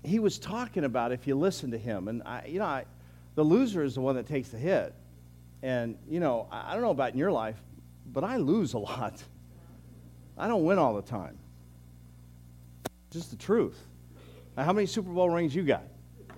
he was talking about, if you listen to him, and the loser is the one that takes the hit. And, I don't know about in your life, but I lose a lot. I don't win all the time. Just the truth. Now, how many Super Bowl rings you got?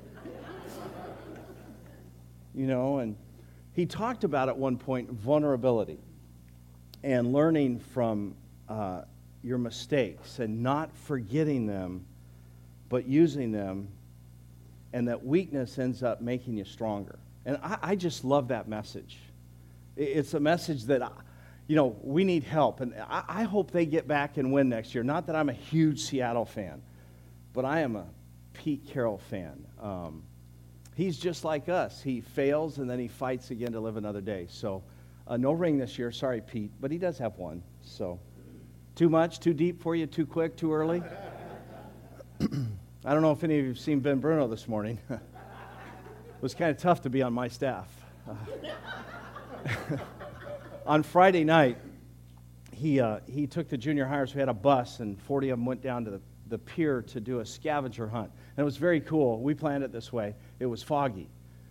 And he talked about at one point vulnerability and learning from your mistakes and not forgetting them, but using them, and that weakness ends up making you stronger. And I just love that message. It's a message that, we need help. And I hope they get back and win next year. Not that I'm a huge Seattle fan, but I am a Pete Carroll fan. He's just like us. He fails, and then he fights again to live another day. So no ring this year. Sorry, Pete. But he does have one. So too much, too deep for you, too quick, too early? I don't know if any of you have seen Ben Bruno this morning. It was kind of tough to be on my staff. On Friday night, he took the junior hires. We had a bus, and 40 of them went down to the pier to do a scavenger hunt. And it was very cool. We planned it this way. It was foggy.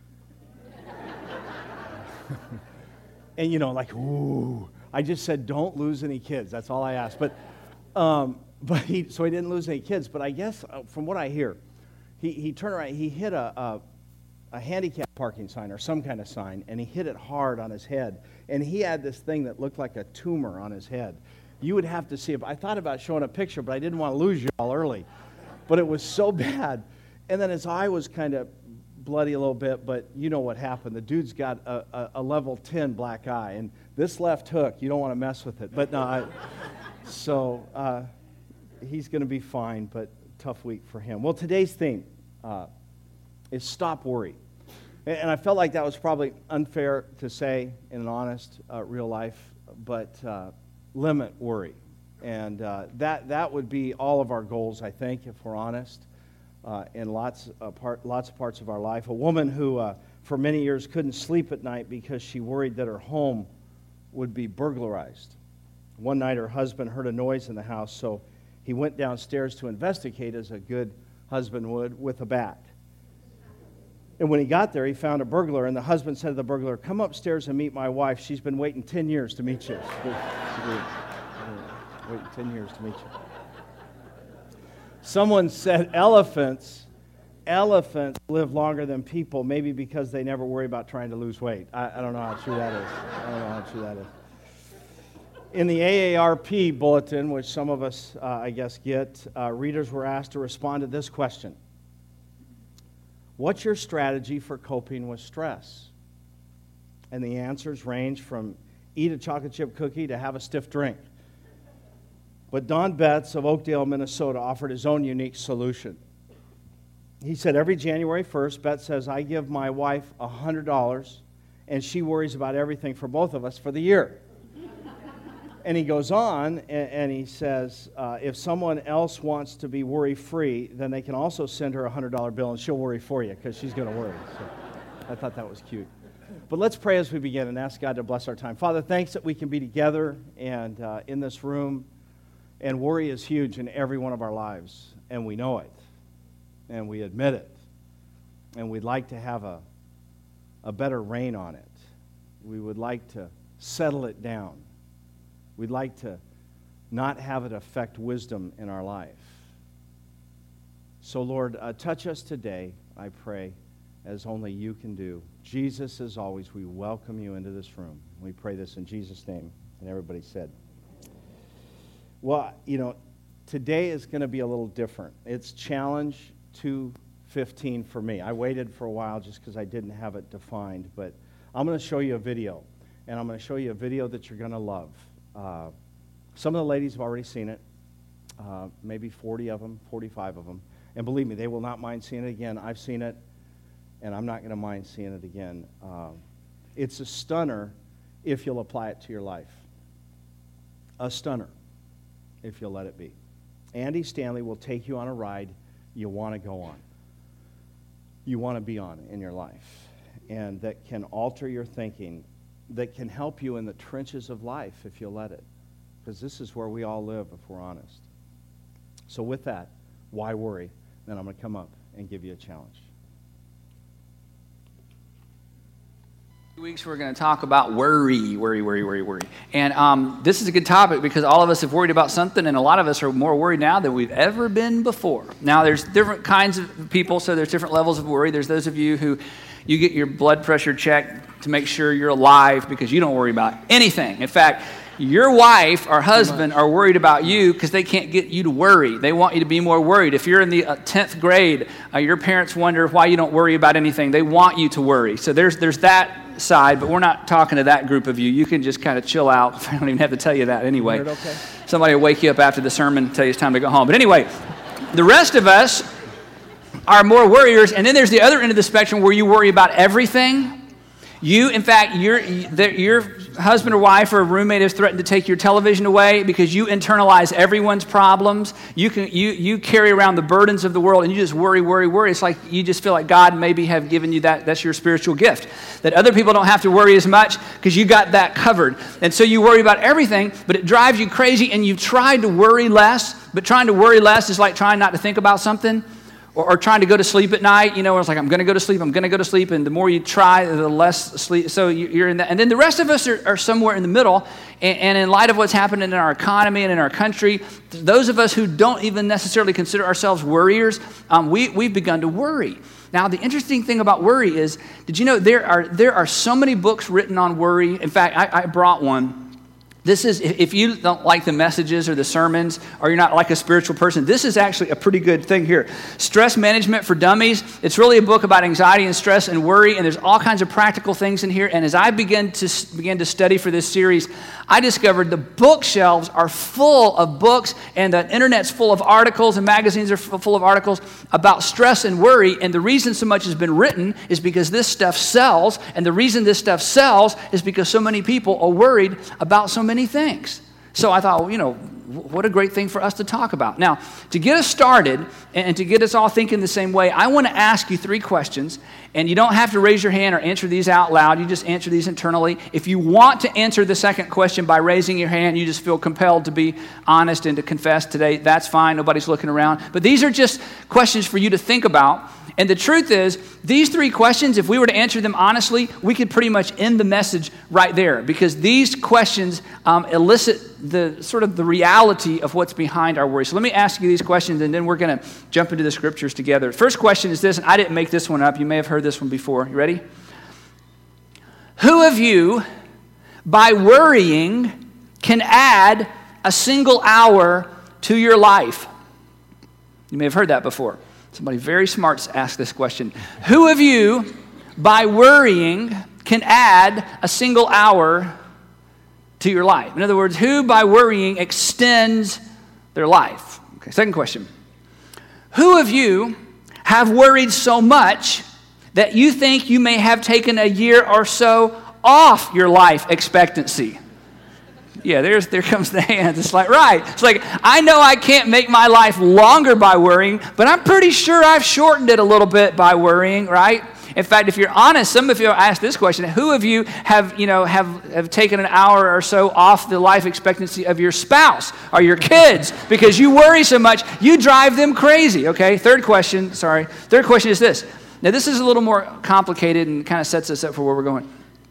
And, ooh. I just said, don't lose any kids. That's all I asked. So he didn't lose any kids. But I guess, from what I hear, he turned around. He hit a handicap parking sign or some kind of sign, and he hit it hard on his head. And he had this thing that looked like a tumor on his head. You would have to see it. I thought about showing a picture, but I didn't want to lose you all early. But it was so bad. And then his eye was kind of bloody a little bit, but you know what happened. The dude's got a level 10 black eye, and this left hook, you don't want to mess with it. But no, he's going to be fine, but tough week for him. Well, today's theme is stop worry. And I felt like that was probably unfair to say in an honest, real life, but limit worry. And that would be all of our goals, I think, if we're honest, in lots of parts of our life. A woman who, for many years, couldn't sleep at night because she worried that her home would be burglarized. One night, her husband heard a noise in the house, so he went downstairs to investigate, as a good husband would, with a bat. And when he got there, he found a burglar, and the husband said to the burglar, "Come upstairs and meet my wife. She's been waiting 10 years to meet you." Waiting 10 years to meet you. Someone said elephants live longer than people, maybe because they never worry about trying to lose weight. I don't know how true that is. In the AARP bulletin, which some of us, I guess, get, readers were asked to respond to this question. What's your strategy for coping with stress? And the answers range from eat a chocolate chip cookie to have a stiff drink. But Don Betts of Oakdale, Minnesota, offered his own unique solution. He said, every January 1st, Betts says, I give my wife $100, and she worries about everything for both of us for the year. And he goes on, and he says, if someone else wants to be worry-free, then they can also send her a $100 bill, and she'll worry for you, because she's going to worry. So I thought that was cute. But let's pray as we begin and ask God to bless our time. Father, thanks that we can be together and in this room. And worry is huge in every one of our lives, and we know it, and we admit it, and we'd like to have a better reign on it. We would like to settle it down. We'd like to not have it affect wisdom in our life. So, Lord, touch us today, I pray, as only you can do. Jesus, as always, we welcome you into this room. We pray this in Jesus' name, and everybody said. Well, today is going to be a little different. It's Challenge 215 for me. I waited for a while just because I didn't have it defined, but I'm going to show you a video, and I'm going to show you a video that you're going to love. Some of the ladies have already seen it, maybe 40 of them, 45 of them, and believe me, they will not mind seeing it again. I've seen it, and I'm not going to mind seeing it again. It's a stunner if you'll apply it to your life. A stunner, if you'll let it be. Andy Stanley will take you on a ride you want to go on. You want to be on in your life. And that can alter your thinking, that can help you in the trenches of life if you'll let it. Because this is where we all live if we're honest. So with that, why worry? Then I'm going to come up and give you a challenge. Weeks we're going to talk about worry. And this is a good topic because all of us have worried about something, and a lot of us are more worried now than we've ever been before. Now, there's different kinds of people, so there's different levels of worry. There's those of you who you get your blood pressure checked to make sure you're alive because you don't worry about anything. In fact, your wife or husband are worried about you because they can't get you to worry. They want you to be more worried. If you're in the 10th grade, your parents wonder why you don't worry about anything. They want you to worry. So there's that side, but we're not talking to that group of you. You can just kind of chill out. I don't even have to tell you that anyway. Okay. Somebody will wake you up after the sermon and tell you it's time to go home. But anyway, the rest of us are more worriers, and then there's the other end of the spectrum where you worry about everything. In fact, your husband or wife or roommate has threatened to take your television away because you internalize everyone's problems. You carry around the burdens of the world, and you just worry. It's like you just feel like God maybe have given you that. That's your spiritual gift. That other people don't have to worry as much because you got that covered. And so you worry about everything, but it drives you crazy, and you've tried to worry less, but trying to worry less is like trying not to think about something. Or trying to go to sleep at night, it's like, I'm going to go to sleep, and the more you try, the less sleep. So you're in that. And then the rest of us are somewhere in the middle, and in light of what's happening in our economy and in our country, those of us who don't even necessarily consider ourselves worriers, we've begun to worry. Now, the interesting thing about worry is, did you know there are so many books written on worry? In fact, I brought one. This is, if you don't like the messages or the sermons, or you're not like a spiritual person, this is actually a pretty good thing here. Stress Management for Dummies. It's really a book about anxiety and stress and worry, and there's all kinds of practical things in here. And as I began to study for this series, I discovered the bookshelves are full of books, and the internet's full of articles, and magazines are full of articles about stress and worry. And the reason so much has been written is because this stuff sells, and the reason this stuff sells is because so many people are worried about so many things. So I thought, what a great thing for us to talk about. Now, to get us started and to get us all thinking the same way, I want to ask you 3 questions, and you don't have to raise your hand or answer these out loud. You just answer these internally. If you want to answer the second question by raising your hand, you just feel compelled to be honest and to confess today, that's fine. Nobody's looking around. But these are just questions for you to think about. And the truth is, these 3 questions, if we were to answer them honestly, we could pretty much end the message right there, because these questions elicit the reality of what's behind our worry. So let me ask you these questions, and then we're going to jump into the scriptures together. First question is this, and I didn't make this one up. You may have heard this one before. You ready? Who of you, by worrying, can add a single hour to your life? You may have heard that before. Somebody very smart asked this question. Who of you, by worrying, can add a single hour to your life? In other words, who by worrying extends their life? Okay, second question. Who of you have worried so much that you think you may have taken a year or so off your life expectancy? Yeah, there comes the hands. It's like, right. It's like, I know I can't make my life longer by worrying, but I'm pretty sure I've shortened it a little bit by worrying, right? In fact, if you're honest, some of you ask this question: who of you have taken an hour or so off the life expectancy of your spouse or your kids because you worry so much you drive them crazy? Okay. Third question is this. Now, this is a little more complicated and kind of sets us up for where we're going.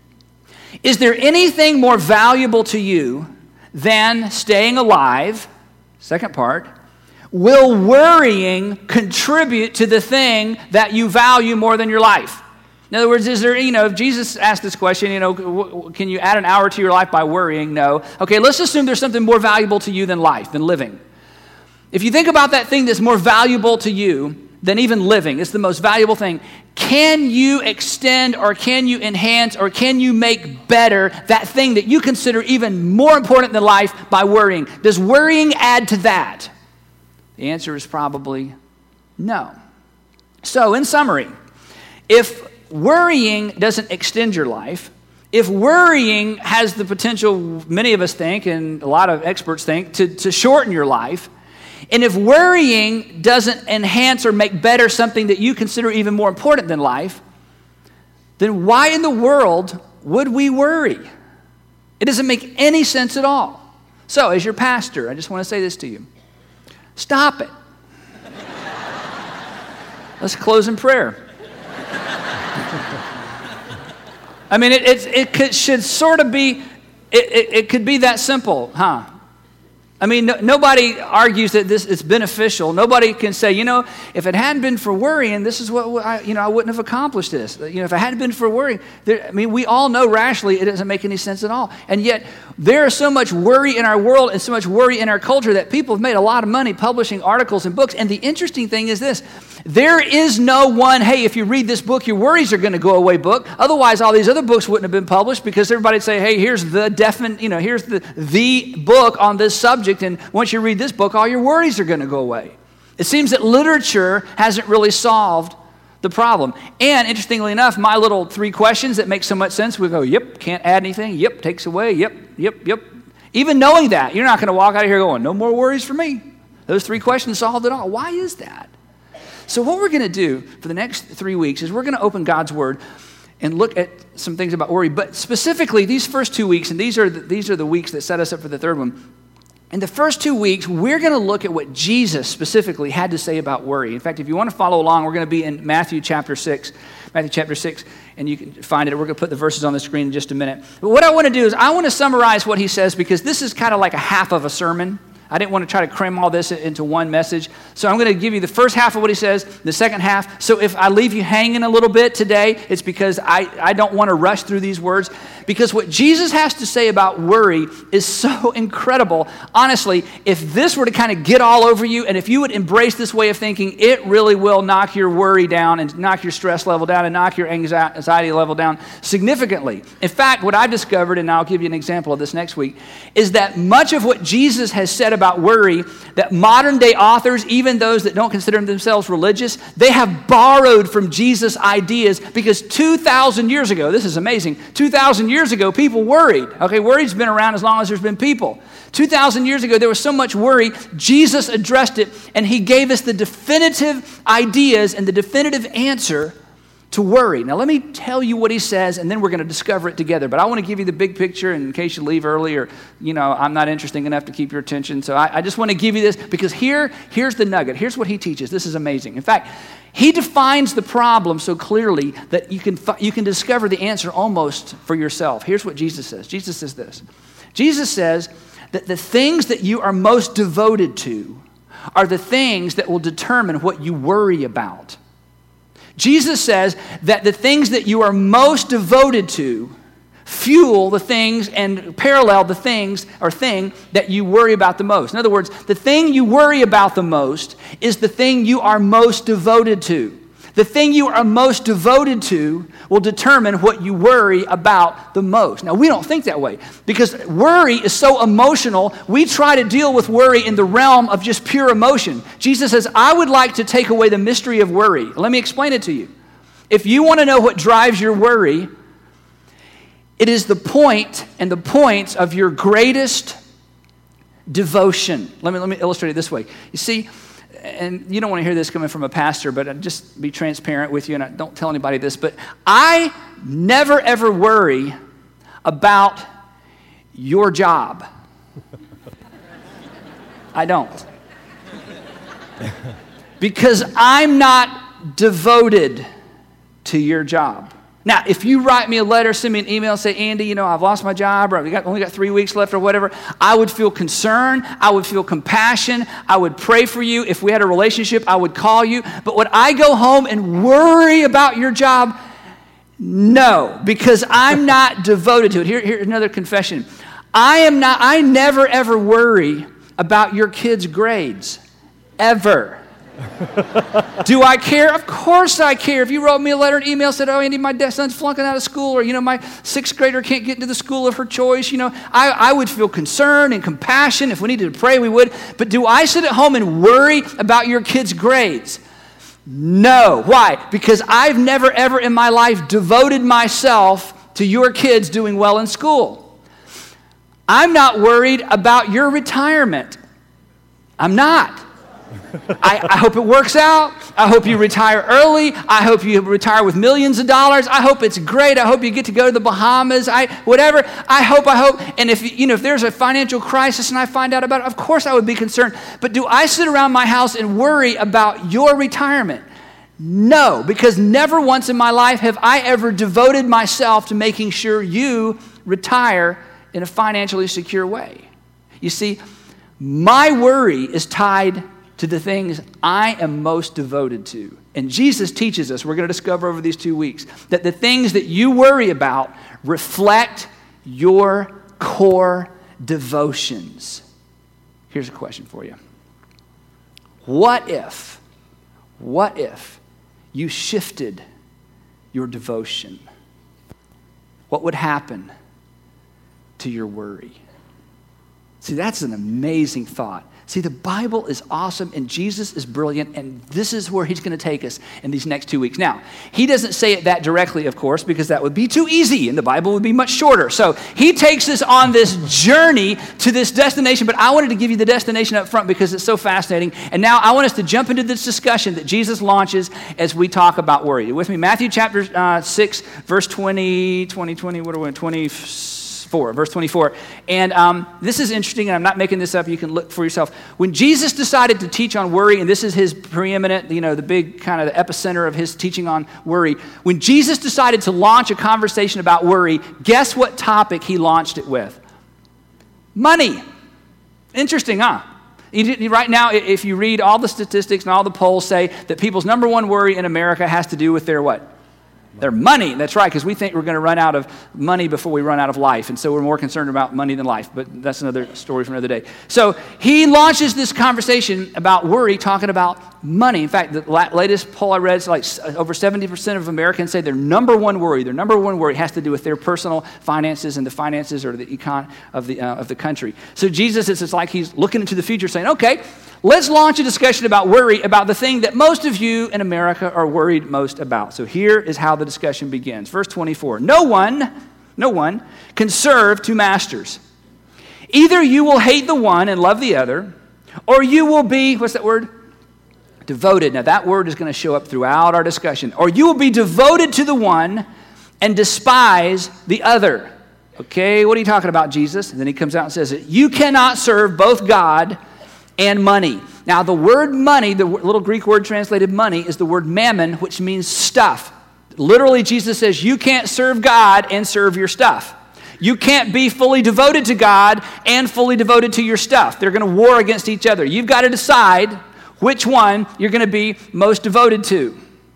Is there anything more valuable to you than staying alive? Second part. Will worrying contribute to the thing that you value more than your life? In other words, is there, if Jesus asked this question, can you add an hour to your life by worrying? No. Okay, let's assume there's something more valuable to you than life, than living. If you think about that thing that's more valuable to you than even living, it's the most valuable thing. Can you extend or can you enhance or can you make better that thing that you consider even more important than life by worrying? Does worrying add to that? The answer is probably no. So, in summary, if worrying doesn't extend your life, if worrying has the potential, many of us think, and a lot of experts think, to shorten your life, and if worrying doesn't enhance or make better something that you consider even more important than life, then why in the world would we worry? It doesn't make any sense at all. So, as your pastor, I just want to say this to you. Stop it. Let's close in prayer. I mean, should sort of be, it could be that simple, huh? I mean, nobody argues that it's beneficial. Nobody can say, if it hadn't been for worrying, this is what, I wouldn't have accomplished this. If it hadn't been for worrying, we all know rationally it doesn't make any sense at all. And yet, there is so much worry in our world and so much worry in our culture that people have made a lot of money publishing articles and books. And the interesting thing is this. There is no one, hey, if you read this book, your worries are going to go away book. Otherwise, all these other books wouldn't have been published because everybody would say, hey, here's the here's the book on this subject. And once you read this book, all your worries are going to go away. It seems that literature hasn't really solved the problem. And interestingly enough, my little 3 questions that make so much sense, we go, yep, can't add anything. Yep, takes away. Yep. Even knowing that, you're not going to walk out of here going, no more worries for me. Those 3 questions solved it all. Why is that? So what we're going to do for the next 3 weeks is we're going to open God's Word and look at some things about worry. But specifically, these first 2 weeks, and these are the weeks that set us up for the third one. In the first 2 weeks, we're going to look at what Jesus specifically had to say about worry. In fact, if you want to follow along, we're going to be in Matthew chapter 6, and you can find it. We're going to put the verses on the screen in just a minute. But what I want to do is I want to summarize what he says because this is kind of like a half of a sermon. I didn't want to try to cram all this into one message. So I'm going to give you the first half of what he says, the second half. So if I leave you hanging a little bit today, it's because I don't want to rush through these words. Because what Jesus has to say about worry is so incredible. Honestly, if this were to kind of get all over you, and if you would embrace this way of thinking, it really will knock your worry down and knock your stress level down and knock your anxiety level down significantly. In fact, what I've discovered, and I'll give you an example of this next week, is that much of what Jesus has said about worry, that modern day authors, even those that don't consider themselves religious, they have borrowed from Jesus' ideas because 2,000 years ago, this is amazing, 2,000 years ago, people worried. Okay, worry's been around as long as there's been people. 2,000 years ago, there was so much worry, Jesus addressed it, and he gave us the definitive ideas and the definitive answer to worry. Now, let me tell you what he says, and then we're going to discover it together. But I want to give you the big picture in case you leave early or, I'm not interesting enough to keep your attention. So I just want to give you this because here's the nugget. Here's what he teaches. This is amazing. In fact, he defines the problem so clearly that you can discover the answer almost for yourself. Here's what Jesus says. Jesus says this. Jesus says that the things that you are most devoted to are the things that will determine what you worry about. Jesus says that the things that you are most devoted to fuel the things and parallel the things or thing that you worry about the most. In other words, the thing you worry about the most is the thing you are most devoted to. The thing you are most devoted to will determine what you worry about the most. Now, we don't think that way because worry is so emotional. We try to deal with worry in the realm of just pure emotion. Jesus says, I would like to take away the mystery of worry. Let me explain it to you. If you want to know what drives your worry, it is the point and the points of your greatest devotion. Let me illustrate it this way. You see, and you don't want to hear this coming from a pastor, but I'll just be transparent with you, and I don't tell anybody this, but I never, ever worry about your job. I don't. Because I'm not devoted to your job. Now, if you write me a letter, send me an email, say, Andy, I've lost my job, or I've only got 3 weeks left or whatever, I would feel concern, I would feel compassion, I would pray for you. If we had a relationship, I would call you. But would I go home and worry about your job? No, because I'm not devoted to it. Here's another confession. I never, ever worry about your kids' grades, ever. Do I care? Of course I care. If you wrote me a letter, an email, said, oh, Andy, my son's flunking out of school, or, my 6th grader can't get into the school of her choice, I would feel concern and compassion. If we needed to pray, we would. But do I sit at home and worry about your kids' grades? No. Why? Because I've never, ever in my life devoted myself to your kids doing well in school. I'm not worried about your retirement. I'm not. I hope it works out. I hope you retire early. I hope you retire with millions of dollars. I hope it's great. I hope you get to go to the Bahamas. Whatever. I hope. And if there's a financial crisis and I find out about it, of course I would be concerned. But do I sit around my house and worry about your retirement? No, because never once in my life have I ever devoted myself to making sure you retire in a financially secure way. You see, my worry is tied to the things I am most devoted to. And Jesus teaches us, we're going to discover over these 2 weeks, that the things that you worry about reflect your core devotions. Here's a question for you. What if you shifted your devotion? What would happen to your worry? See, that's an amazing thought. See, the Bible is awesome and Jesus is brilliant, and this is where he's going to take us in these next 2 weeks. Now, he doesn't say it that directly, of course, because that would be too easy and the Bible would be much shorter. So he takes us on this journey to this destination, but I wanted to give you the destination up front because it's so fascinating. And now I want us to jump into this discussion that Jesus launches as we talk about worry. You with me? Matthew chapter 6, verse 20, what are we, 24, verse 24. And this is interesting, and I'm not making this up. You can look for yourself. When Jesus decided to teach on worry, and this is his preeminent, the big kind of the epicenter of his teaching on worry. When Jesus decided to launch a conversation about worry, guess what topic he launched it with? Money. Interesting, huh? Right now, if you read all the statistics and all the polls say that people's number one worry in America has to do with their what? Their money. That's right, because we think we're going to run out of money before we run out of life. And so we're more concerned about money than life. But that's another story for another day. So he launches this conversation about worry, talking about money. In fact, the latest poll I read is like over 70% of Americans say their number one worry has to do with their personal finances and the finances or the econ of the country. So Jesus, it's like he's looking into the future saying, okay, let's launch a discussion about worry, about the thing that most of you in America are worried most about. So here is how the discussion begins. Verse 24, no one can serve two masters. Either you will hate the one and love the other, or you will be, what's that word? Devoted. Now that word is going to show up throughout our discussion. Or you will be devoted to the one and despise the other. Okay, what are you talking about, Jesus? And then he comes out and says, you cannot serve both God and money. Now, the word money, the little Greek word translated money, is the word mammon, which means stuff. Literally, Jesus says, you can't serve God and serve your stuff. You can't be fully devoted to God and fully devoted to your stuff. They're going to war against each other. You've got to decide which one you're going to be most devoted to.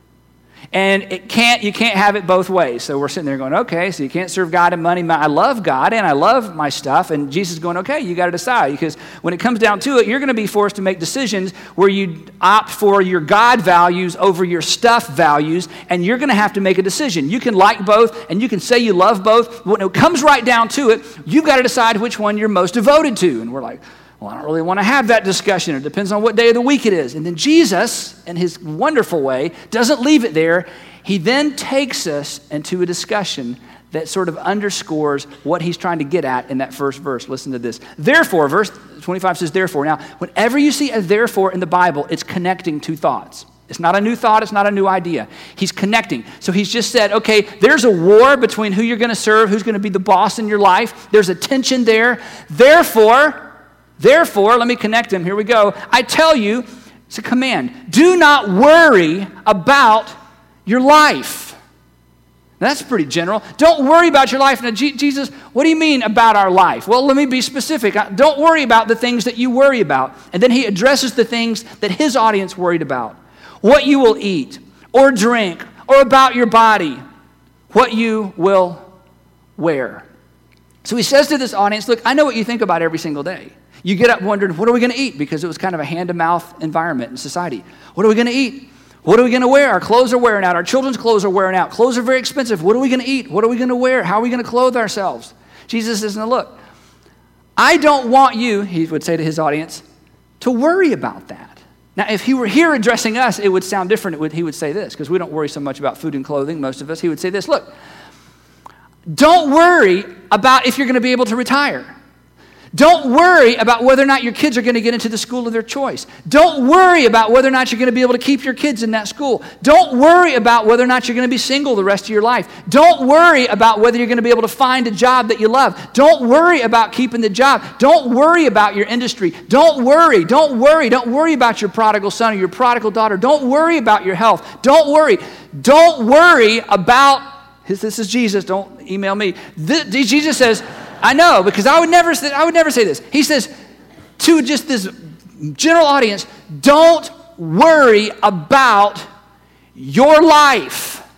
And you can't have it both ways. So we're sitting there going, okay, so you can't serve God and money. I love God and I love my stuff. And Jesus is going, okay, you got to decide. Because when it comes down to it, you're going to be forced to make decisions where you opt for your God values over your stuff values. And you're going to have to make a decision. You can like both and you can say you love both. When it comes right down to it, you've got to decide which one you're most devoted to. And we're like, well, I don't really want to have that discussion. It depends on what day of the week it is. And then Jesus, in his wonderful way, doesn't leave it there. He then takes us into a discussion that sort of underscores what he's trying to get at in that first verse. Listen to this. Therefore, verse 25 says, therefore. Now, whenever you see a therefore in the Bible, it's connecting two thoughts. It's not a new thought. It's not a new idea. He's connecting. So he's just said, okay, there's a war between who you're going to serve, who's going to be the boss in your life. There's a tension there. Therefore, let me connect them. Here we go. I tell you, it's a command. Do not worry about your life. Now, that's pretty general. Don't worry about your life. Now, Jesus, what do you mean about our life? Well, let me be specific. Don't worry about the things that you worry about. And then he addresses the things that his audience worried about. What you will eat or drink or about your body. What you will wear. So he says to this audience, look, I know what you think about every single day. You get up wondering, what are we going to eat? Because it was kind of a hand-to-mouth environment in society. What are we going to eat? What are we going to wear? Our clothes are wearing out. Our children's clothes are wearing out. Clothes are very expensive. What are we going to eat? What are we going to wear? How are we going to clothe ourselves? Jesus says, now look, I don't want you, he would say to his audience, to worry about that. Now, if he were here addressing us, it would sound different. He would say this, because we don't worry so much about food and clothing, most of us. He would say this, look, don't worry about if you're going to be able to retire. Don't worry about whether or not your kids are going to get into the school of their choice. Don't worry about whether or not you're going to be able to keep your kids in that school. Don't worry about whether or not you're going to be single the rest of your life. Don't worry about whether you're going to be able to find a job that you love. Don't worry about keeping the job. Don't worry about your industry. Don't worry about your prodigal son or your prodigal daughter. Don't worry about your health. Don't worry about, this is Jesus, don't email me. Jesus says, I know, because I would never say this. He says to just this general audience, don't worry about your life.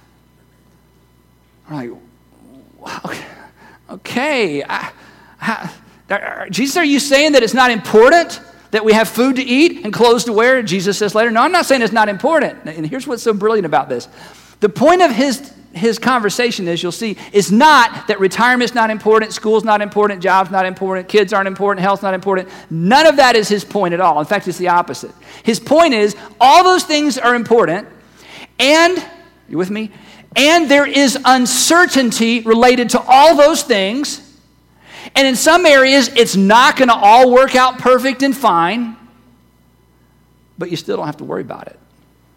I'm like, okay. Jesus, are you saying that it's not important that we have food to eat and clothes to wear? Jesus says later, no, I'm not saying it's not important. And here's what's so brilliant about this. The point of his conversation, as you'll see, is not that retirement's not important, school's not important, job's not important, kids aren't important, health's not important. None of that is his point at all. In fact, it's the opposite. His point is all those things are important, and, you with me? And there is uncertainty related to all those things. And in some areas, it's not going to all work out perfect and fine, but you still don't have to worry about it.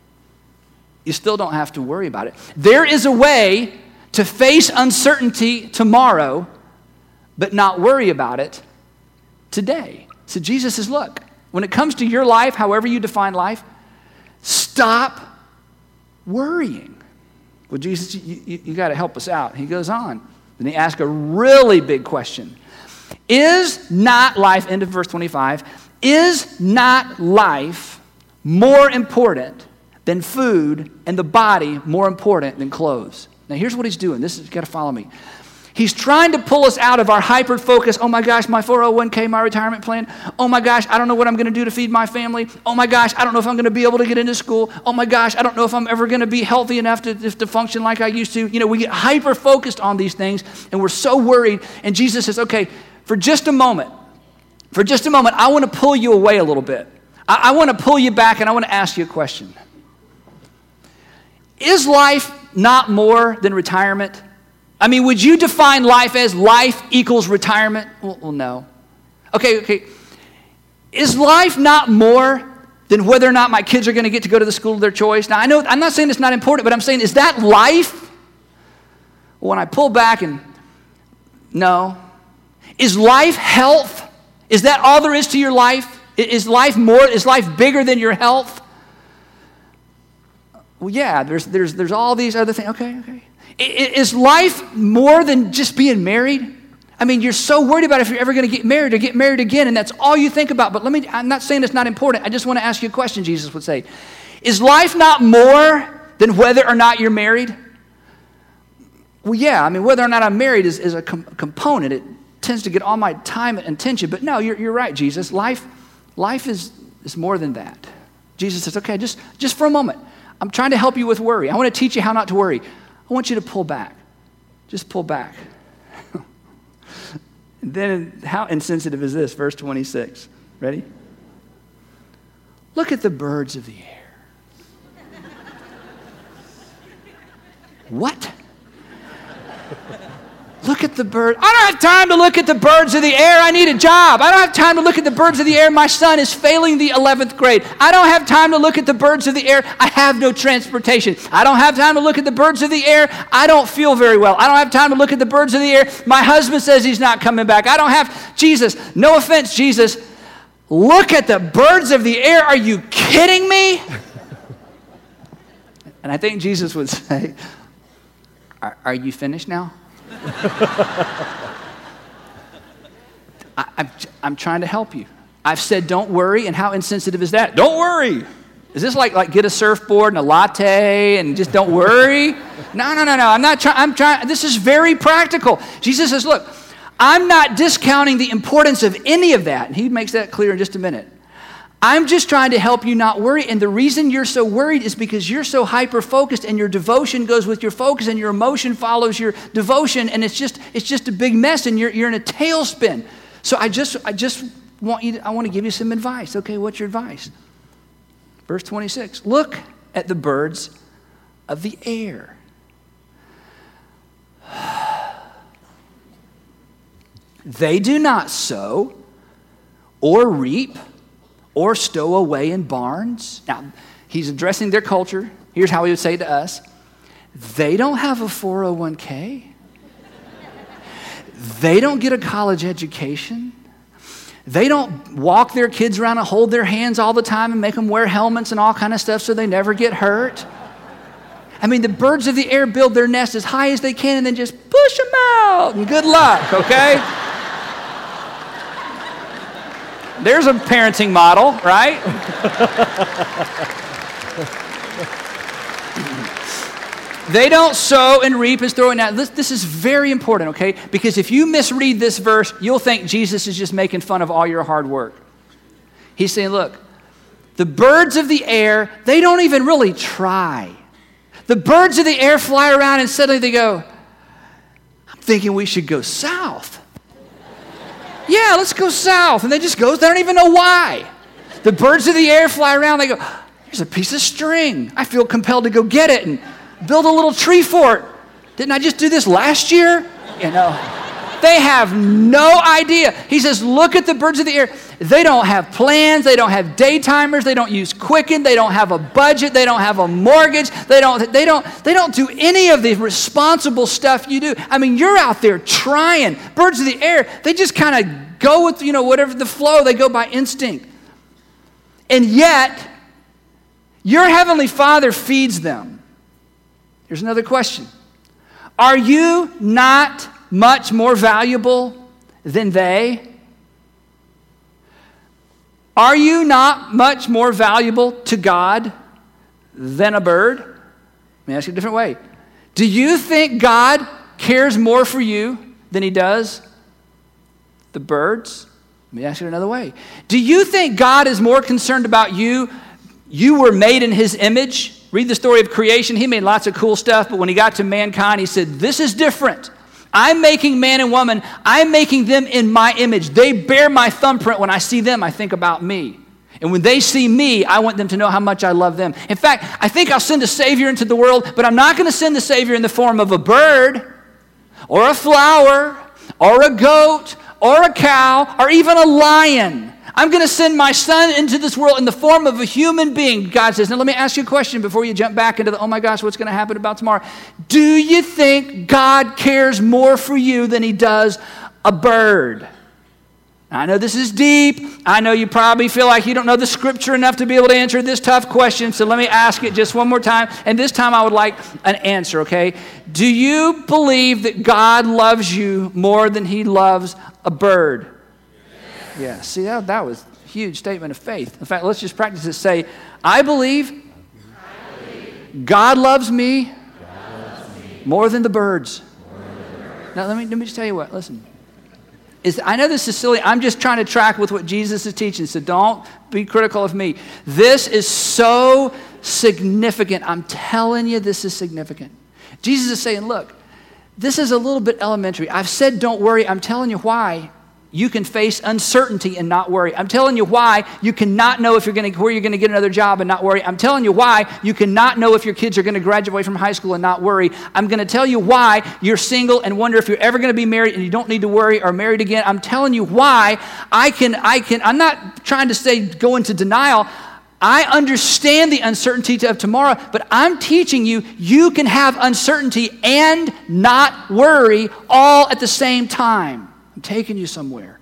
You still don't have to worry about it. There is a way to face uncertainty tomorrow, but not worry about it today. So Jesus says, look, when it comes to your life, however you define life, stop worrying. Well, Jesus, you got to help us out. He goes on. Then he asks a really big question. Is not life, end of verse 25, is not life more important than food, and the body more important than clothes? Now here's what he's doing. You got to follow me. He's trying to pull us out of our hyper-focus, oh my gosh, my 401k, my retirement plan. Oh my gosh, I don't know what I'm going to do to feed my family. Oh my gosh, I don't know if I'm going to be able to get into school. Oh my gosh, I don't know if I'm ever going to be healthy enough to function like I used to. We get hyper-focused on these things, and we're so worried. And Jesus says, okay, for just a moment, I want to pull you away a little bit. I want to pull you back, and I want to ask you a question. Is life not more than retirement? I mean, would you define life as life equals retirement? Well, no. Okay. Is life not more than whether or not my kids are going to get to go to the school of their choice? Now, I know, I'm not saying it's not important, but I'm saying, is that life? Well, when I pull back no. Is life health? Is that all there is to your life? Is life bigger than your health? Well, yeah, there's all these other things. Okay. Is life more than just being married? I mean, you're so worried about if you're ever going to get married or get married again, and that's all you think about. But I'm not saying it's not important. I just want to ask you a question, Jesus would say. Is life not more than whether or not you're married? Well, yeah, I mean, whether or not I'm married is a component. It tends to get all my time and attention. But no, you're right, Jesus. Life is more than that. Jesus says, okay, just for a moment. I'm trying to help you with worry. I want to teach you how not to worry. I want you to pull back. Just pull back. And then how insensitive is this? Verse 26. Ready? Look at the birds of the air. What? Look at the bird. I don't have time to look at the birds of the air. I need a job. I don't have time to look at the birds of the air. My son is failing the 11th grade. I don't have time to look at the birds of the air. I have no transportation. I don't have time to look at the birds of the air. I don't feel very well. I don't have time to look at the birds of the air. My husband says he's not coming back. I don't have, Jesus, no offense, Jesus, look at the birds of the air. Are you kidding me? And I think Jesus would say, are you finished now? I'm trying to help you. I've said don't worry, and how insensitive is that? Don't worry. Is this like get a surfboard and a latte and just don't worry? No. I'm not trying. I'm trying. This is very practical. Jesus says, look, I'm not discounting the importance of any of that. And he makes that clear in just a minute. I'm just trying to help you not worry. And the reason you're so worried is because you're so hyper-focused, and your devotion goes with your focus, and your emotion follows your devotion, and it's just a big mess, and you're in a tailspin. So I want to give you some advice. Okay, what's your advice? Verse 26. Look at the birds of the air. They do not sow or reap or stow away in barns. Now, he's addressing their culture. Here's how he would say it to us. They don't have a 401k. They don't get a college education. They don't walk their kids around and hold their hands all the time and make them wear helmets and all kind of stuff so they never get hurt. I mean, the birds of the air build their nest as high as they can and then just push them out and good luck, okay? There's a parenting model, right? They don't sow and reap as throwing out. This is very important, okay? Because if you misread this verse, you'll think Jesus is just making fun of all your hard work. He's saying, look, the birds of the air, they don't even really try. The birds of the air fly around and suddenly they go, I'm thinking we should go south. Yeah, let's go south. And they just go, they don't even know why. The birds of the air fly around, they go, here's a piece of string. I feel compelled to go get it and build a little tree fort. Didn't I just do this last year? You know, they have no idea. He says, look at the birds of the air. They don't have plans. They don't have day timers. They don't use Quicken. They don't have a budget. They don't have a mortgage. They don't do any of the responsible stuff you do. I mean, you're out there trying. Birds of the air, they just kind of go with, whatever the flow. They go by instinct. And yet, your Heavenly Father feeds them. Here's another question. Are you not much more valuable than they? Are you not much more valuable to God than a bird? Let me ask you a different way. Do you think God cares more for you than he does the birds? Let me ask you another way. Do you think God is more concerned about you? You were made in his image. Read the story of creation. He made lots of cool stuff, but when he got to mankind, he said, this is different. I'm making man and woman. I'm making them in my image. They bear my thumbprint. When I see them, I think about me. And when they see me, I want them to know how much I love them. In fact, I think I'll send a Savior into the world, but I'm not going to send the Savior in the form of a bird or a flower or a goat or a cow or even a lion. I'm going to send my son into this world in the form of a human being. God says, now let me ask you a question before you jump back into the, oh my gosh, what's going to happen about tomorrow? Do you think God cares more for you than he does a bird? I know this is deep. I know you probably feel like you don't know the scripture enough to be able to answer this tough question. So let me ask it just one more time. And this time I would like an answer, okay? Do you believe that God loves you more than he loves a bird? Yeah, see, that was a huge statement of faith. In fact, let's just practice it. Say, I believe God loves me more than the birds. Now, let me just tell you what. Listen. I know this is silly. I'm just trying to track with what Jesus is teaching, so don't be critical of me. This is so significant. I'm telling you, this is significant. Jesus is saying, look, this is a little bit elementary. I've said don't worry. I'm telling you why you can face uncertainty and not worry. I'm telling you why you cannot know if where you're going to get another job and not worry. I'm telling you why you cannot know if your kids are going to graduate from high school and not worry. I'm going to tell you why you're single and wonder if you're ever going to be married and you don't need to worry or married again. I'm telling you why I'm not trying to say go into denial. I understand the uncertainty of tomorrow, but I'm teaching you, you can have uncertainty and not worry all at the same time. I'm taking you somewhere.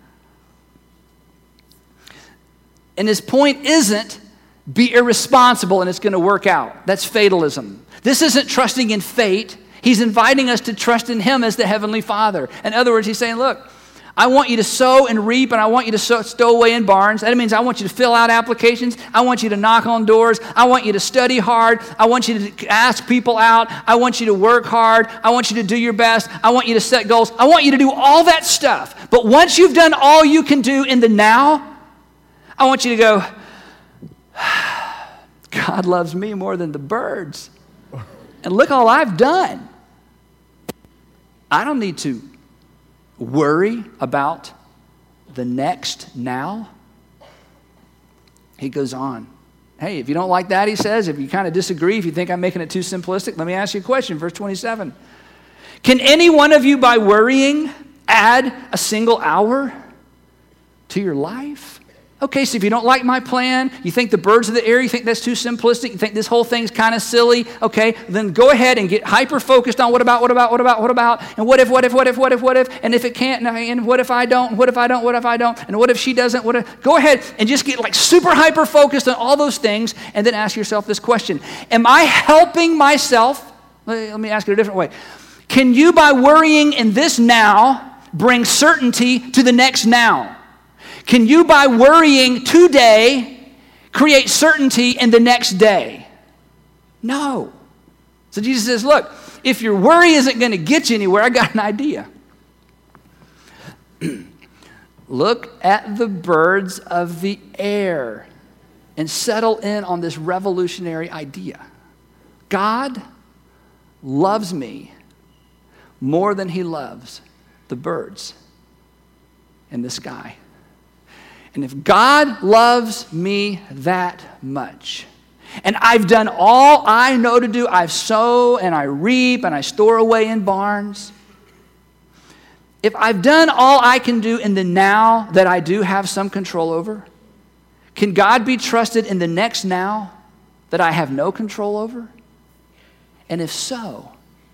And his point isn't be irresponsible and it's going to work out. That's fatalism. This isn't trusting in fate. He's inviting us to trust in him as the Heavenly Father. In other words, he's saying, look, I want you to sow and reap, and I want you to stow away in barns. That means I want you to fill out applications. I want you to knock on doors. I want you to study hard. I want you to ask people out. I want you to work hard. I want you to do your best. I want you to set goals. I want you to do all that stuff. But once you've done all you can do in the now, I want you to go, God loves me more than the birds. And look all I've done. I don't need to worry about the next now. He goes on. Hey, if you don't like that, he says, if you kind of disagree, if you think I'm making it too simplistic, let me ask you a question. Verse 27. Can any one of you by worrying add a single hour to your life? Okay, so if you don't like my plan, you think the birds of the air, you think that's too simplistic, you think this whole thing's kind of silly, okay, then go ahead and get hyper-focused on what about, and what if, and if it can't, and what if I don't, and what if she doesn't, go ahead and just get like super hyper-focused on all those things, and then ask yourself this question: am I helping myself? Let me ask it a different way. Can you, by worrying in this now, bring certainty to the next now? Can you, by worrying today, create certainty in the next day? No. So Jesus says, look, if your worry isn't going to get you anywhere, I got an idea. Look at the birds of the air and settle in on this revolutionary idea. God loves me more than he loves the birds in the sky. And if God loves me that much, and I've done all I know to do, I've sown and I reap and I store away in barns, if I've done all I can do in the now that I do have some control over, can God be trusted in the next now that I have no control over? And if so,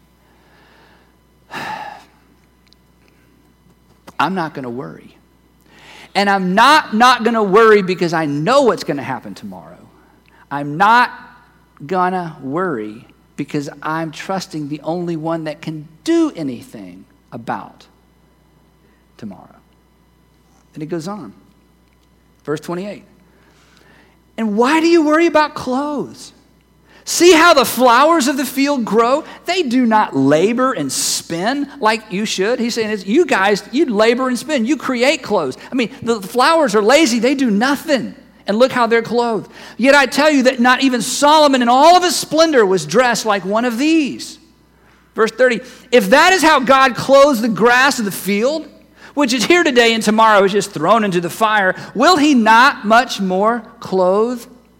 I'm not going to worry. And I'm not going to worry because I know what's going to happen tomorrow. I'm not going to worry because I'm trusting the only one that can do anything about tomorrow. And it goes on. Verse 28. And why do you worry about clothes? See how the flowers of the field grow? They do not labor and spin like you should. He's saying, you guys, you labor and spin. You create clothes. I mean, the flowers are lazy. They do nothing. And look how they're clothed. Yet I tell you that not even Solomon in all of his splendor was dressed like one of these. Verse 30, if that is how God clothes the grass of the field, which is here today and tomorrow is just thrown into the fire, will he not much more clothe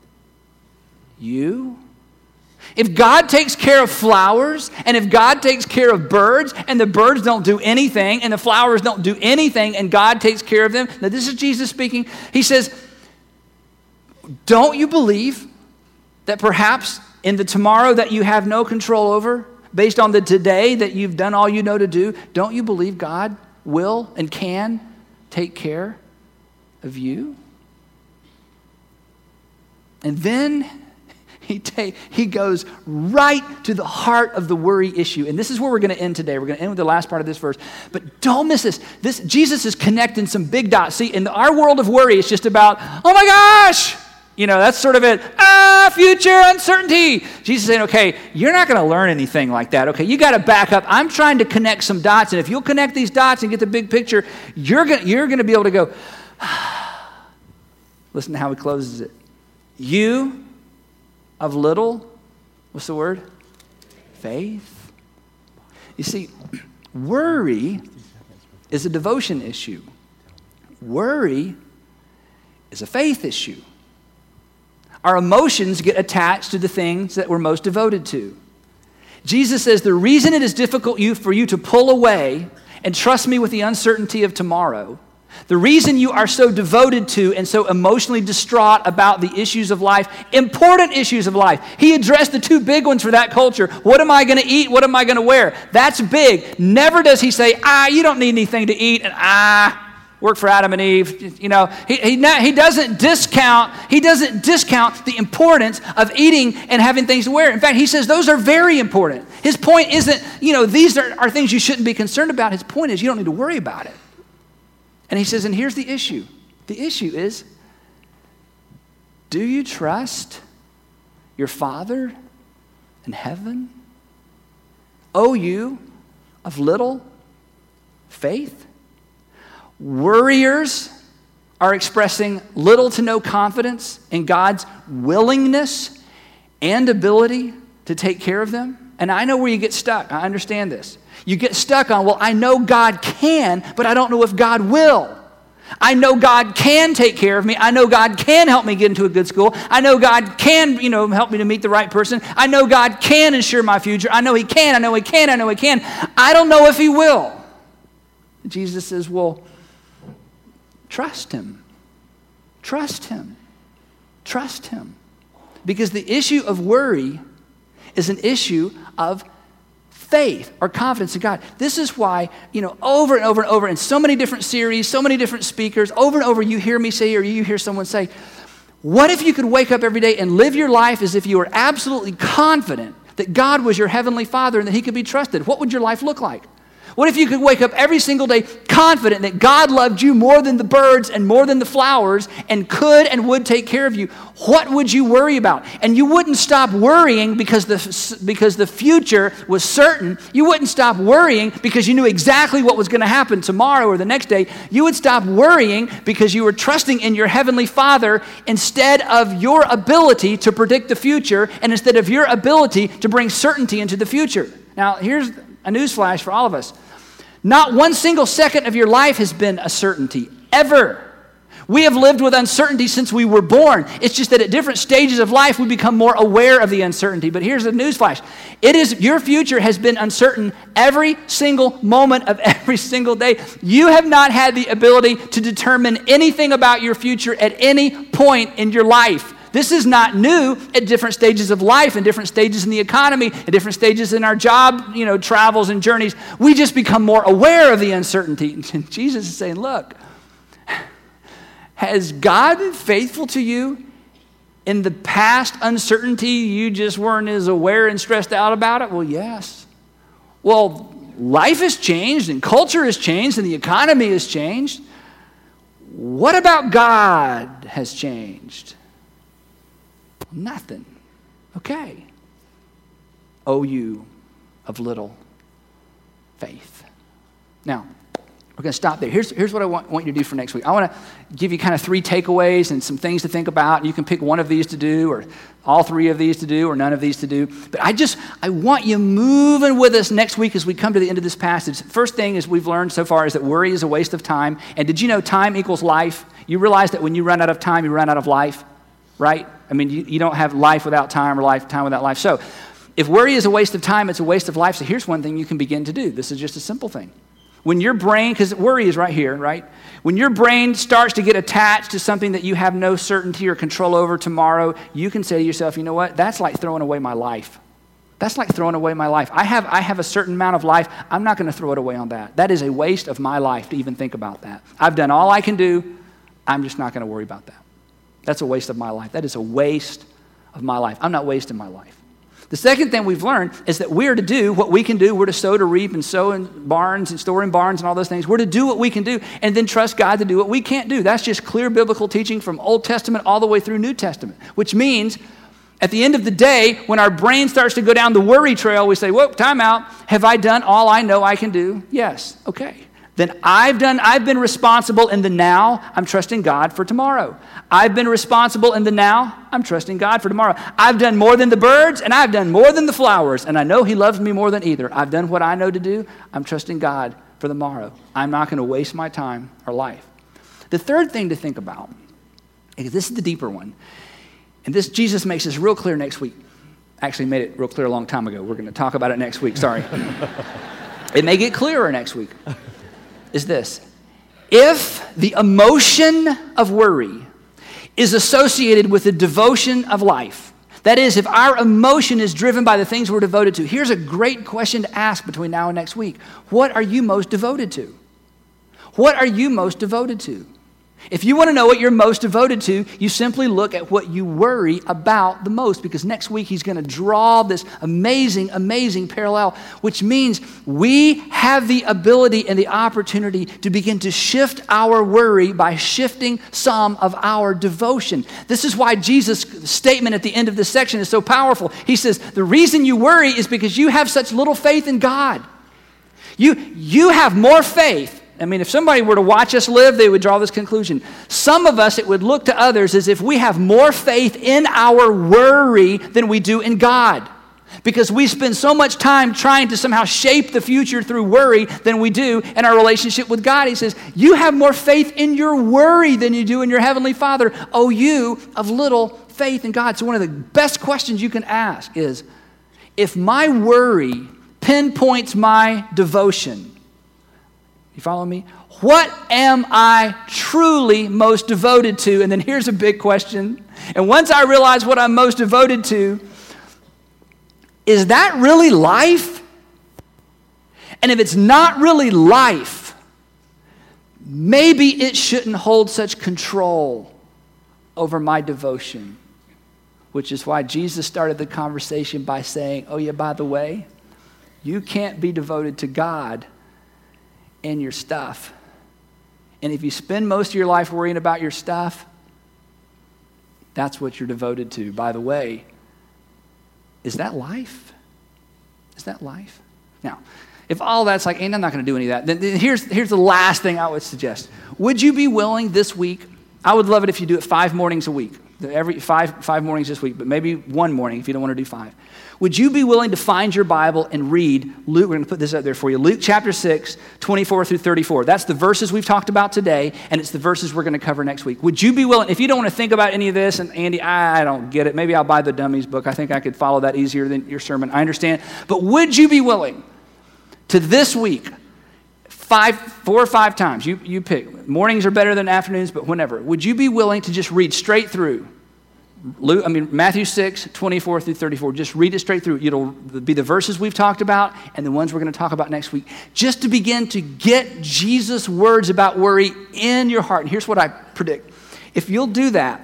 you? If God takes care of flowers, and if God takes care of birds, and the birds don't do anything, and the flowers don't do anything, and God takes care of them, now this is Jesus speaking, he says, don't you believe that perhaps in the tomorrow that you have no control over, based on the today that you've done all you know to do, don't you believe God will and can take care of you? And then he goes right to the heart of the worry issue. And this is where we're going to end today. We're going to end with the last part of this verse. But don't miss this. Jesus is connecting some big dots. See, in our world of worry, it's just about, oh my gosh, that's sort of it. Future uncertainty. Jesus is saying, okay, you're not going to learn anything like that. Okay, you got to back up. I'm trying to connect some dots. And if you'll connect these dots and get the big picture, you're going to be able to go, listen to how he closes it. You of little, what's the word? Faith. You see, worry is a devotion issue. Worry is a faith issue. Our emotions get attached to the things that we're most devoted to. Jesus says the reason it is difficult for you to pull away and trust me with the uncertainty of tomorrow, the reason you are so devoted to and so emotionally distraught about the issues of life, important issues of life. He addressed the two big ones for that culture. What am I going to eat? What am I going to wear? That's big. Never does he say, you don't need anything to eat, and work for Adam and Eve. He doesn't discount the importance of eating and having things to wear. In fact, he says those are very important. His point isn't, these are things you shouldn't be concerned about. His point is you don't need to worry about it. And he says, and here's the issue. The issue is, do you trust your Father in heaven? Oh, you of little faith? Worriers are expressing little to no confidence in God's willingness and ability to take care of them. And I know where you get stuck. I understand this. You get stuck on, I know God can, but I don't know if God will. I know God can take care of me. I know God can help me get into a good school. I know God can, help me to meet the right person. I know God can ensure my future. I know he can. I know he can. I know he can. I don't know if he will. Jesus says, trust him. Trust him. Trust him. Because the issue of worry is an issue of faith or confidence in God. This is why, over and over and over in so many different series, so many different speakers, over and over you hear me say or you hear someone say, what if you could wake up every day and live your life as if you were absolutely confident that God was your heavenly Father and that he could be trusted? What would your life look like? What if you could wake up every single day confident that God loved you more than the birds and more than the flowers and could and would take care of you? What would you worry about? And you wouldn't stop worrying because the future was certain. You wouldn't stop worrying because you knew exactly what was going to happen tomorrow or the next day. You would stop worrying because you were trusting in your heavenly Father instead of your ability to predict the future and instead of your ability to bring certainty into the future. Now, here's a newsflash for all of us. Not one single second of your life has been a certainty, ever. We have lived with uncertainty since we were born. It's just that at different stages of life, we become more aware of the uncertainty. But here's the newsflash. Your future has been uncertain every single moment of every single day. You have not had the ability to determine anything about your future at any point in your life. This is not new at different stages of life and different stages in the economy, at different stages in our job, travels and journeys. We just become more aware of the uncertainty. And Jesus is saying, look, has God been faithful to you in the past uncertainty? You just weren't as aware and stressed out about it? Well, yes. Well, life has changed and culture has changed and the economy has changed. What about God has changed? Nothing. Okay. O you of little faith. Now, we're going to stop there. Here's what I want you to do for next week. I want to give you kind of 3 takeaways and some things to think about. You can pick one of these to do or all 3 of these to do or none of these to do. But I want you moving with us next week as we come to the end of this passage. First thing is we've learned so far is that worry is a waste of time. And did you know time equals life? You realize that when you run out of time, you run out of life, right? I mean, you don't have life without time or time without life. So if worry is a waste of time, it's a waste of life. So here's one thing you can begin to do. This is just a simple thing. When your brain, because worry is right here, right? When your brain starts to get attached to something that you have no certainty or control over tomorrow, you can say to yourself, you know what? That's like throwing away my life. That's like throwing away my life. I have a certain amount of life. I'm not going to throw it away on that. That is a waste of my life to even think about that. I've done all I can do. I'm just not going to worry about that. That's a waste of my life. That is a waste of my life. I'm not wasting my life. The second thing we've learned is that we are to do what we can do. We're to sow to reap and sow in barns and store in barns and all those things. We're to do what we can do and then trust God to do what we can't do. That's just clear biblical teaching from Old Testament all the way through New Testament, which means at the end of the day, when our brain starts to go down the worry trail, we say, whoa, time out. Have I done all I know I can do? Yes. Okay. Then I've been responsible in the now. I'm trusting God for tomorrow. I've been responsible in the now. I'm trusting God for tomorrow. I've done more than the birds and I've done more than the flowers. And I know he loves me more than either. I've done what I know to do. I'm trusting God for tomorrow. I'm not going to waste my time or life. The third thing to think about, because this is the deeper one, and this Jesus makes this real clear next week. Actually made it real clear a long time ago. We're going to talk about it next week. Sorry. It may get clearer next week. Is this. If the emotion of worry is associated with the devotion of life, that is, if our emotion is driven by the things we're devoted to, here's a great question to ask between now and next week. What are you most devoted to? What are you most devoted to? If you want to know what you're most devoted to, you simply look at what you worry about the most, because next week he's going to draw this amazing, amazing parallel, which means we have the ability and the opportunity to begin to shift our worry by shifting some of our devotion. This is why Jesus' statement at the end of this section is so powerful. He says, the reason you worry is because you have such little faith in God. You have more faith. I mean, if somebody were to watch us live, they would draw this conclusion. Some of us, it would look to others as if we have more faith in our worry than we do in God. Because we spend so much time trying to somehow shape the future through worry than we do in our relationship with God. He says, you have more faith in your worry than you do in your Heavenly Father. Oh, you of little faith in God. So one of the best questions you can ask is, if my worry pinpoints my devotion, You follow me? What am I truly most devoted to? And then here's a big question. And once I realize what I'm most devoted to, is that really life? And if it's not really life, maybe it shouldn't hold such control over my devotion. Which is why Jesus started the conversation by saying, oh yeah, by the way, you can't be devoted to God and your stuff. And if you spend most of your life worrying about your stuff, that's what you're devoted to. By the way, is that life? Is that life? Now, if all that's like, I'm not going to do any of that, then here's the last thing I would suggest. Would you be willing this week? I would love it if you do it 5 mornings a week. Every five mornings this week, but maybe 1 morning if you don't want to do 5. Would you be willing to find your Bible and read Luke? We're going to put this up there for you. Luke chapter 6, 24 through 34. That's the verses we've talked about today, and it's the verses we're going to cover next week. Would you be willing, if you don't want to think about any of this, and Andy, I don't get it. Maybe I'll buy the Dummies book. I think I could follow that easier than your sermon. I understand. But would you be willing to this week, 4 or 5 times, you pick. Mornings are better than afternoons, but whenever. Would you be willing to just read straight through Matthew 6, 24 through 34. Just read it straight through. It'll be the verses we've talked about and the ones we're going to talk about next week. Just to begin to get Jesus' words about worry in your heart. And here's what I predict. If you'll do that,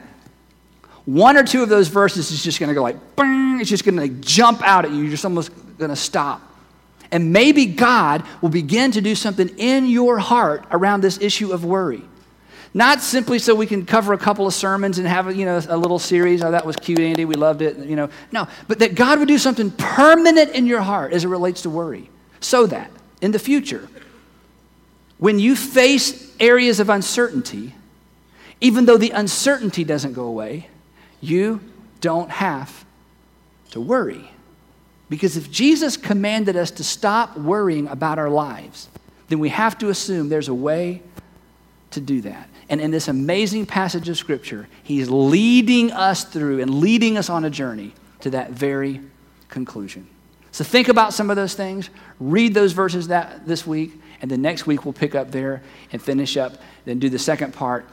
1 or 2 of those verses is just going to go like, bang, it's just going to jump out at you. You're just almost going to stop. And maybe God will begin to do something in your heart around this issue of worry. Not simply so we can cover a couple of sermons and have a little series. Oh, that was cute, Andy. We loved it. No, but that God would do something permanent in your heart as it relates to worry, so that in the future, when you face areas of uncertainty, even though the uncertainty doesn't go away, you don't have to worry. Because if Jesus commanded us to stop worrying about our lives, then we have to assume there's a way to do that. And in this amazing passage of Scripture, he's leading us through and leading us on a journey to that very conclusion. So think about some of those things. Read those verses this week. And then next week we'll pick up there and finish up, then do the second part.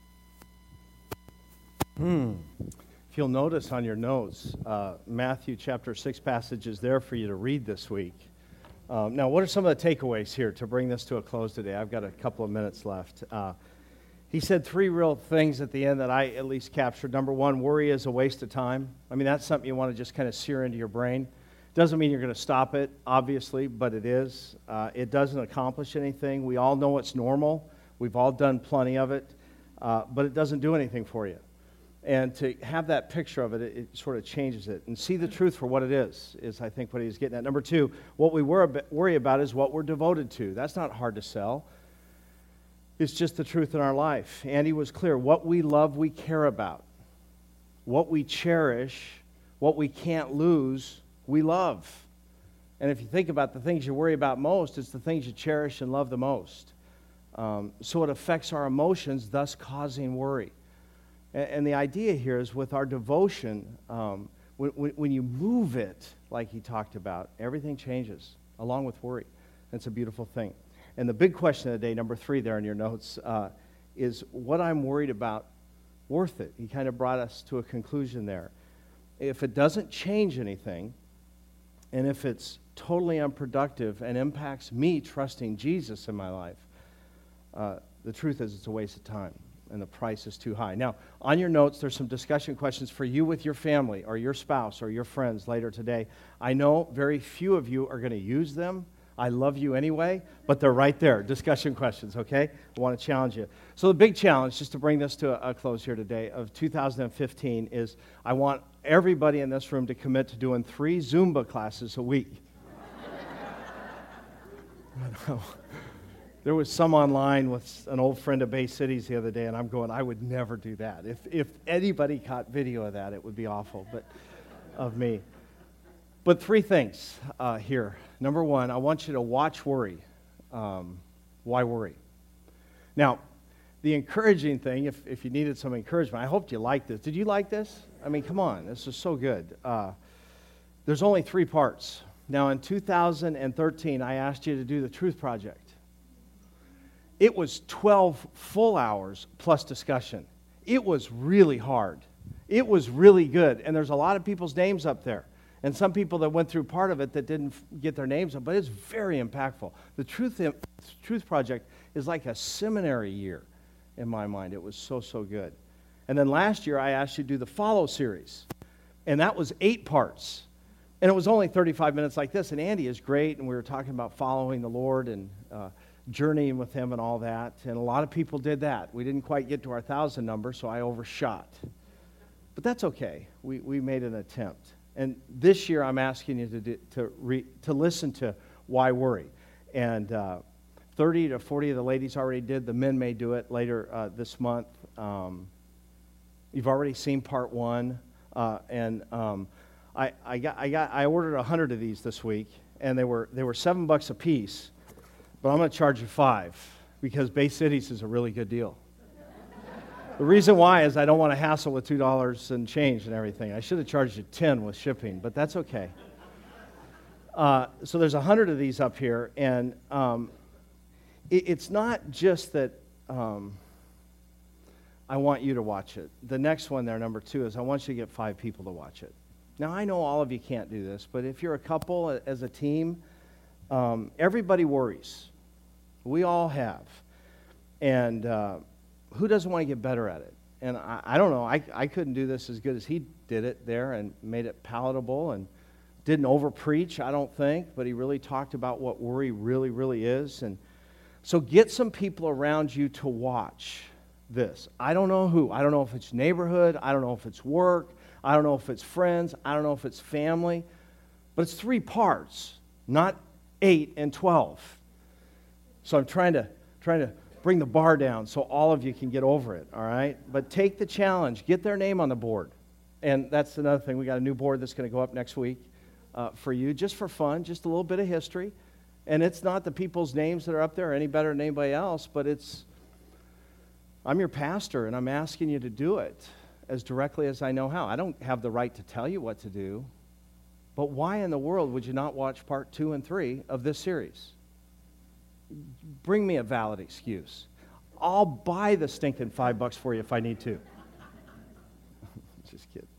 If you'll notice on your notes, Matthew chapter 6 passage is there for you to read this week. Now, what are some of the takeaways here to bring this to a close today? I've got a couple of minutes left. He said 3 real things at the end that I at least captured. Number 1, worry is a waste of time. I mean, that's something you want to just kind of sear into your brain. Doesn't mean you're going to stop it, obviously, but it is. It doesn't accomplish anything. We all know it's normal. We've all done plenty of it, but it doesn't do anything for you. And to have that picture of it, it sort of changes it. And see the truth for what it is I think what he's getting at. Number 2, what we worry about is what we're devoted to. That's not hard to sell. It's just the truth in our life. Andy was clear. What we love, we care about. What we cherish, what we can't lose, we love. And if you think about the things you worry about most, it's the things you cherish and love the most. So it affects our emotions, thus causing worry. And the idea here is with our devotion, when you move it, like he talked about, everything changes along with worry. It's a beautiful thing. And the big question of the day, number 3 there in your notes, is what I'm worried about worth it? He kind of brought us to a conclusion there. If it doesn't change anything, and if it's totally unproductive and impacts me trusting Jesus in my life, the truth is it's a waste of time. And the price is too high. Now, on your notes, there's some discussion questions for you with your family or your spouse or your friends later today. I know very few of you are going to use them. I love you anyway, but they're right there, discussion questions, okay? I want to challenge you. So the big challenge, just to bring this to a close here today, of 2015 is I want everybody in this room to commit to doing 3 Zumba classes a week. There was some online with an old friend of Bay Cities the other day, and I'm going, I would never do that. If anybody caught video of that, it would be awful, but of me. But 3 things here. Number 1, I want you to watch worry. Why worry? Now, the encouraging thing, if you needed some encouragement, I hoped you liked this. Did you like this? I mean, come on, this is so good. There's only 3 parts. Now, in 2013, I asked you to do the Truth Project. It was 12 full hours plus discussion. It was really hard. It was really good. And there's a lot of people's names up there. And some people that went through part of it that didn't get their names up, but it's very impactful. The Truth Project is like a seminary year in my mind. It was so, so good. And then last year, I asked you to do the Follow series. And that was 8 parts. And it was only 35 minutes like this. And Andy is great, and we were talking about following the Lord and journeying with Him and all that. And a lot of people did that. We didn't quite get to our 1,000 number, so I overshot. But that's okay. We made an attempt. And this year, I'm asking you to listen to Why Worry. And 30 to 40 of the ladies already did. The men may do it later this month. You've already seen part 1. I ordered 100 of these this week, and they were $7 a piece. But I'm going to charge you $5 because Bay Cities is a really good deal. The reason why is I don't want to hassle with $2 and change and everything. I should have charged you $10 with shipping, but that's okay. So there's 100 of these up here, and it's not just that I want you to watch it. The next one there, number 2, is I want you to get 5 people to watch it. Now, I know all of you can't do this, but if you're a couple, as a team, everybody worries. We all have. And who doesn't want to get better at it? And I don't know. I couldn't do this as good as he did it there and made it palatable and didn't over-preach, I don't think, but he really talked about what worry really, really is. And so get some people around you to watch this. I don't know who. I don't know if it's neighborhood. I don't know if it's work. I don't know if it's friends. I don't know if it's family. But it's 3 parts, not 8 and 12. So I'm trying to bring the bar down so all of you can get over it, all right? But take the challenge. Get their name on the board. And that's another thing. We got a new board that's going to go up next week for you, just for fun, just a little bit of history. And it's not the people's names that are up there any better than anybody else, but I'm your pastor, and I'm asking you to do it as directly as I know how. I don't have the right to tell you what to do, but why in the world would you not watch part 2 and 3 of this series? Bring me a valid excuse. I'll buy the stinking $5 for you if I need to. Just kidding.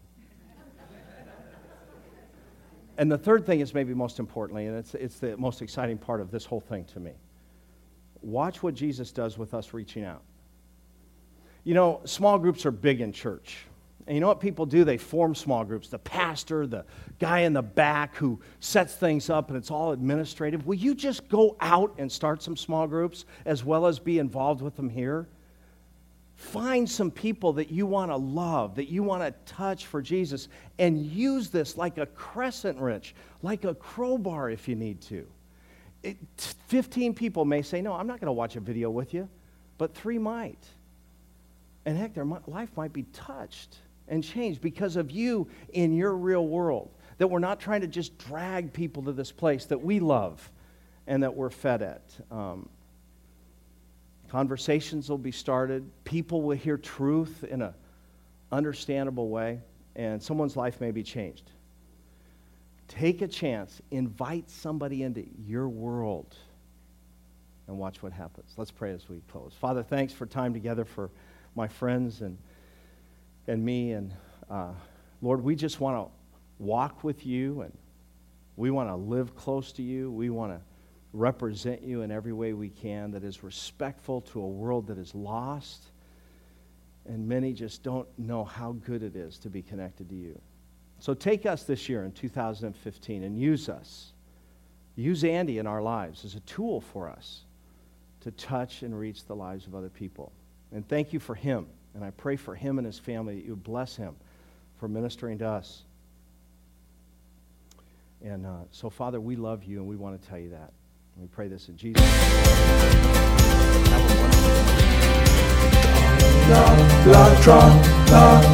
And the third thing is maybe most importantly, and it's the most exciting part of this whole thing to me. Watch what Jesus does with us reaching out. You know, small groups are big in church. And you know what people do? They form small groups. The pastor, the guy in the back who sets things up, and it's all administrative. Will you just go out and start some small groups as well as be involved with them here? Find some people that you want to love, that you want to touch for Jesus, and use this like a crescent wrench, like a crowbar if you need to. 15 people may say, no, I'm not going to watch a video with you, but 3 might. And heck, their life might be touched and changed because of you in your real world. That we're not trying to just drag people to this place that we love and that we're fed at. Conversations will be started. People will hear truth in an understandable way, and someone's life may be changed. Take a chance. Invite somebody into your world and watch what happens. Let's pray as we close. Father, thanks for time together for my friends and me. And Lord, we just want to walk with you, and we want to live close to you. We want to represent you in every way we can that is respectful to a world that is lost, and many just don't know how good it is to be connected to you. So take us this year in 2015 and use us. Use Andy in our lives as a tool for us to touch and reach the lives of other people. And thank you for him. And I pray for him and his family that you would bless him for ministering to us. And so, Father, we love you, and we want to tell you that. We pray this in Jesus' name. Have a wonderful day.